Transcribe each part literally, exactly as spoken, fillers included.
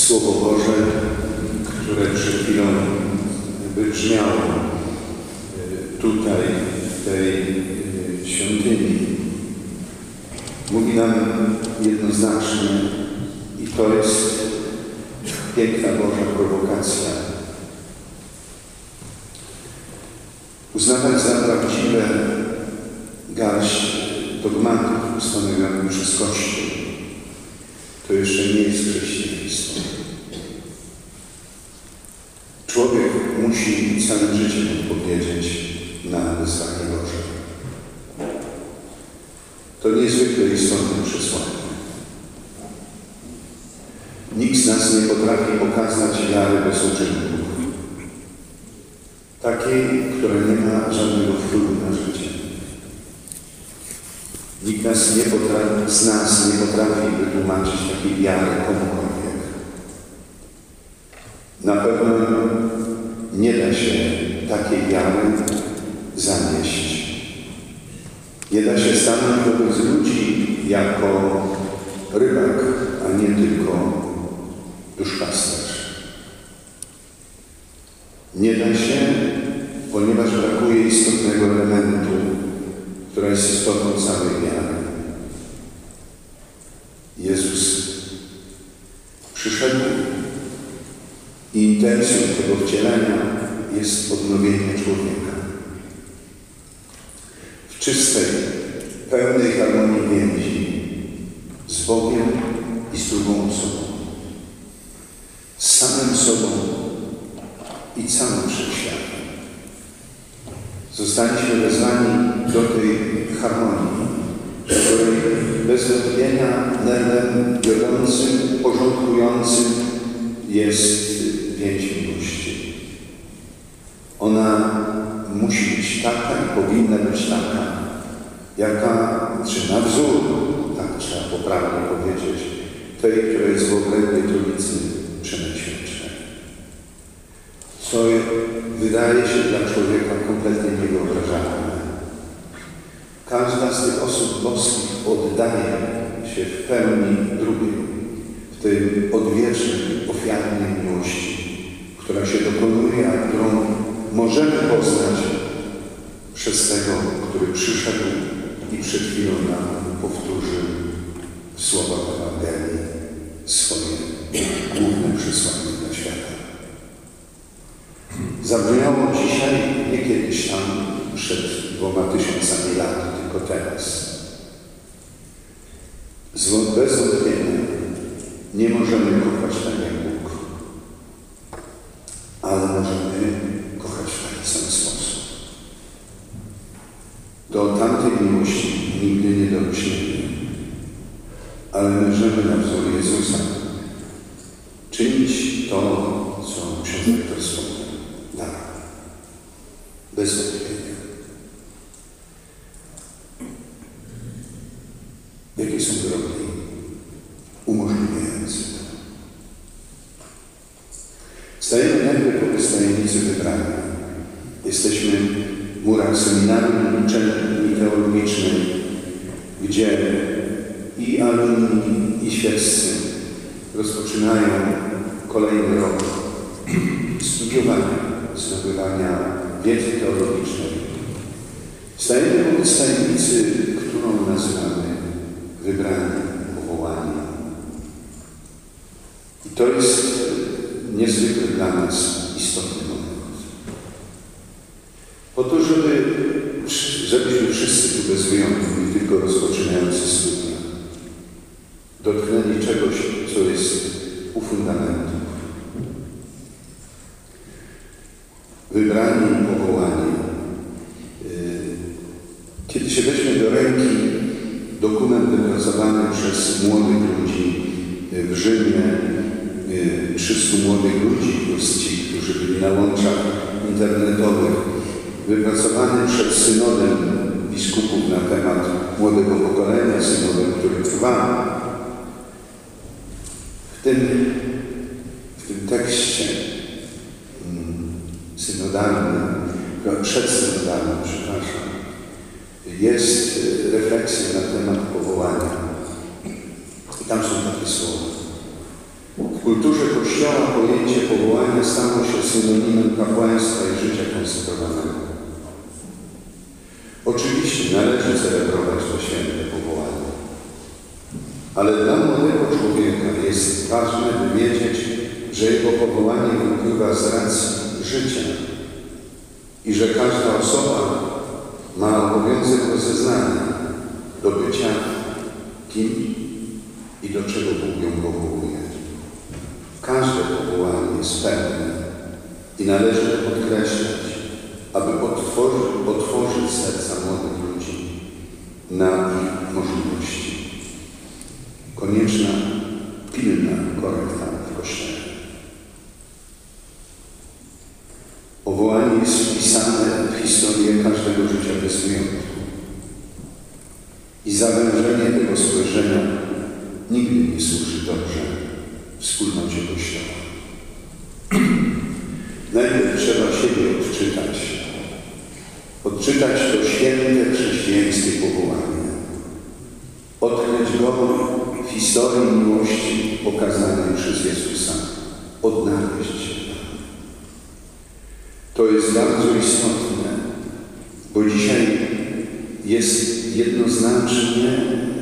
Słowo Boże, które przed chwilą wybrzmiało tutaj, w tej świątyni, mówi nam jednoznacznie, i to jest piękna Boża prowokacja, uznawać za prawdziwe garść dogmatów ustanowionych przez Kościół. To jeszcze nie jest chrześcijaństwo. Człowiek musi całym życiem odpowiedzieć na wezwanie Boże. To niezwykle istotne przesłanie. Nikt z nas nie potrafi pokazać wiary bez uczynków. Takiej, która nie ma żadnego wpływu na życie. Nikt nas nie potrafi, z nas nie potrafi wytłumaczyć takiej wiary komukolwiek. Na pewno nie da się takiej wiary zanieść. Nie da się stanąć wobec ludzi jako rybak, a nie tylko duszpasterz. Nie da się, ponieważ brakuje istotnego elementu, która jest istotą całej wiary. Jezus przyszedł i intencją tego wcielenia jest odnowienie człowieka. W czystej, pełnej harmonii więzi z Bogiem i z drugą osobą. Z samym sobą i całym wszechświatem. Zostaliśmy wezwani do tej harmonii, w której bez wątpienia nerwem wiodącym, porządkującym jest więź miłości. Ona musi być taka i powinna być taka, jaka, czy na wzór, tak trzeba poprawnie powiedzieć, tej, która jest w obrębie Trójcy Przenajświętszej. Co wydaje się dla człowieka kompletnie niewyobrażalne. Każda z tych osób boskich oddaje się w pełni drugiej, w tej odwiecznej, ofiarnej miłości, która się dokonuje, a którą możemy poznać przez tego, który przyszedł i przed chwilą nam powtórzył w słowach Ewangelii swoje główne przesłanie dla świata. Zabrzmiało dzisiaj, nie kiedyś tam przed dwoma tysiącami lat, tylko teraz. Bez wątpienia nie możemy kochać tak jak Bóg, ale możemy kochać w taki sam sposób. Do tamtej miłości nigdy nie dorośniemy, ale możemy na wzór Jezusa czynić to, co ksiądz rektor wspomniał. Tak. Bez wątpienia. Jakie są drogi umożliwiające to? Stajemy najpierw wobec tajemnicy wybrania. Jesteśmy w murach seminarium uczelni teologicznej, gdzie i alumni, i świeccy rozpoczynają kolejny rok studiowania, zdobywania wiedzy teologicznej. Stajemy wobec tajemnicy, którą nazywamy wybrani, powołani. I to jest niezwykle dla nas istotny moment. Po to, żeby, żebyśmy wszyscy tu bez wyjątku, nie tylko rozpoczynający studia, dotknęli czegoś, co jest u fundamentów. Wybrani i powołani. Kiedy się weźmie do ręki dokument wypracowany przez młodych ludzi w Rzymie, trzystu młodych ludzi, plus ci, którzy byli na łączach internetowych, wypracowany przed synodem biskupów na temat młodego pokolenia, synodem, który trwa. W tym, w tym tekście synodalnym, przedsynodalnym, przepraszam, jest refleksja na temat powołania. I tam są takie słowa. kulturze Kościoła pojęcie powołania stało się synonimem kapłaństwa i życia konsekrowanego. Oczywiście należy celebrować to święte powołanie, ale dla młodego człowieka jest ważne, by wiedzieć, że jego powołanie wypływa z racji życia i że każda osoba ma obowiązek rozeznania do bycia kim i do czego Bóg ją powołuje. Każde powołanie jest pełne i należy to podkreślać, aby otworzyć, otworzyć serca młodych ludzi na ich możliwości. Konieczna, pilna korekta w Kościele. Powołanie jest wpisane w historię każdego życia bez wyjątku. I zawężenie tego spojrzenia nigdy nie służy dobrze wspólnocie Kościoła. Najpierw trzeba siebie odczytać. Odczytać to święte chrześcijańskie powołanie. Odkryć go w historii miłości pokazanej przez Jezusa. Odnaleźć się tam. To jest bardzo istotne, bo dzisiaj jest jednoznacznie,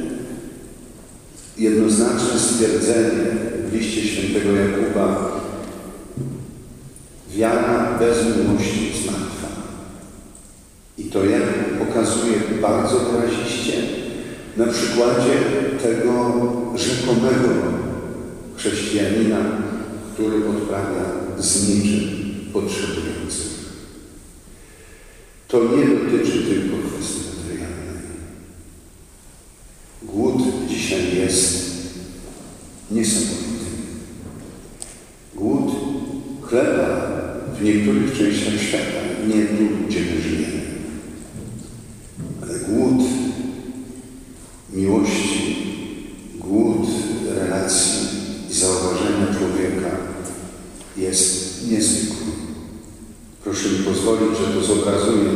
jednoznaczne stwierdzenie w liście świętego Jakuba: wiara bez miłości jest martwa. I to Jakub pokazuje bardzo wyraziście na przykładzie tego rzekomego chrześcijanina, który odprawia z niczym potrzebujących. To nie dotyczy tylko kwestii materialnej. Głód dzisiaj jest niesamowity. Głód chleba w niektórych częściach świata, nie tu, gdzie my żyjemy. Ale głód miłości, głód relacji i zauważenia człowieka jest niezwykły. Proszę mi pozwolić, że to zobrazuję.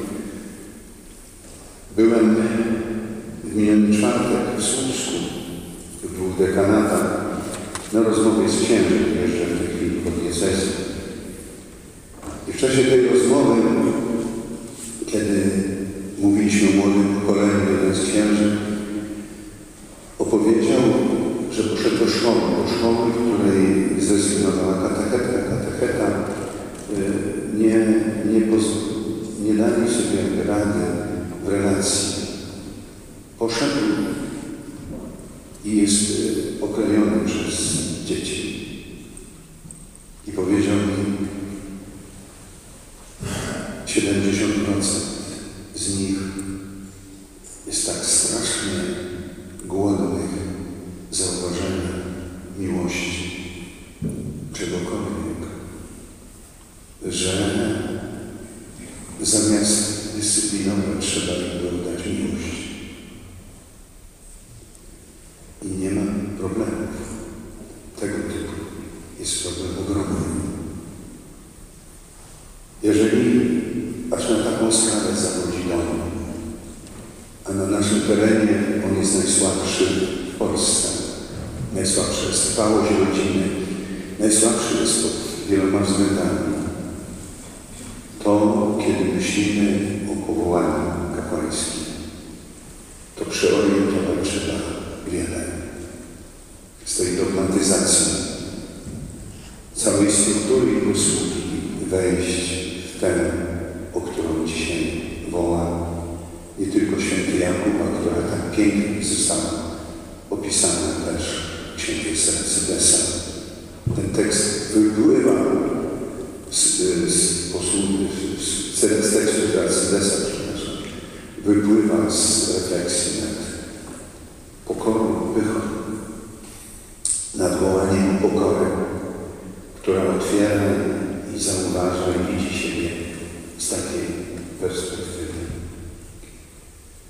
Byłem w miniony czwartek w Słupsku, w dwóch dekanatach, na rozmowie z księdzem, jeżdżę w tej chwili po diecezji. I w czasie tej rozmowy, kiedy mówiliśmy o młodym pokoleniu, jeden z księży opowiedział, że poszedł do szkoły, do szkoły, w której zrezygnowała katechetka. Katecheta nie, nie, poz, nie dali sobie rady w relacji. Poszedł i jest okrojony przez dzieci. I powiedział mi, siedemdziesiąt procent z nich jest tak strasznie głodnych zauważenia miłości, czegokolwiek, że zamiast dyscyplinować trzeba im oddać miłość. I nie ma problemów. Tego typu jest problem ogromny. Jeżeli aż na taką skalę zachodzi dom, a na naszym terenie on jest najsłabszy w Polsce, najsłabsza jest trwałość rodziny, najsłabszy jest pod wieloma względami, to kiedy myślimy o powołaniu kapłańskim, to przeorientować trzeba wiele. Z tej dogmatyzacji całej struktury i usługi wejść w tę, o którą dzisiaj woła nie tylko święty Jakub, a która tak pięknie została opisana też w świętej Sercydesa. Ten tekst wypływa z, z posługi, z, z tekstu Sercydesa, przepraszam, wypływa z refleksji nad pokorą, pychą, nad wołaniem pokory, która otwiera i zauważa i widzi siebie z takiej perspektywy.